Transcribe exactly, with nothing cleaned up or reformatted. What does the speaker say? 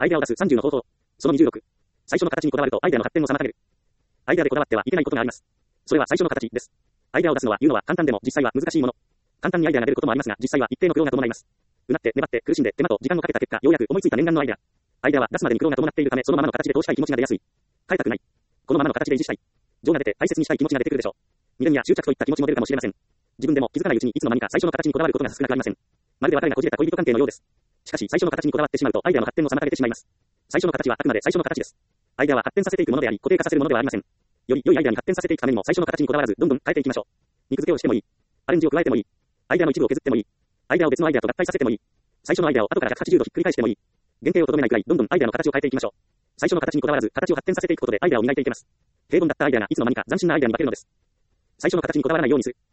アイデアを出すさんじゅうの方法。そのにじゅうろく。最初の形にこだわるとアイデアの発展を妨げる。アイデアでこだわってはいけないことがあります。それは最初の形です。アイデアを出すのは言うのは簡単でも実際は難しいもの。簡単にアイデアが出ることもありますが、実際は一定の苦労が伴います。うなって粘って苦しんで手間と時間をかけた結果、ようやく思いついた念願のアイデア。アイデアは出すまでに苦労が伴っているため、そのままの形で通したい気持ちが出やすい。変えたくない。このままの形で維持したい。情が出て大切にしたい気持ちが出てくるでしょう。未練や執着といった気持ちも出るかもしれません。自分でも気づかないうちにいつの間にか最初の形にこだわることが少なくありません。まるで別れがこじれた恋人関係のようです。しかし最初の形にこだわってしまうとアイデアの発展を妨げてしまいます。最初の形はあくまで最初の形です。アイデアは発展させていくものであり、固定化させるものではありません。より良いアイデアに発展させていくためにも最初の形にこだわらず、どんどん変えていきましょう。肉付けをしてもいい。アレンジを加えてもいい。アイデアの一部を削ってもいい。アイデアを別のアイデアと合体させてもいい。最初のアイデアを後からひゃくはちじゅうどひっくり返してもいい。原型をとどめないくらい、どんどんアイデアの形を変えていきましょう。最初の形にこだわらず、形を発展させていくことでアイデアを磨いていけます。平凡だったアイデアがいつの間にか斬新なアイデアに化けるのです。最初の形にこだわらないようにする。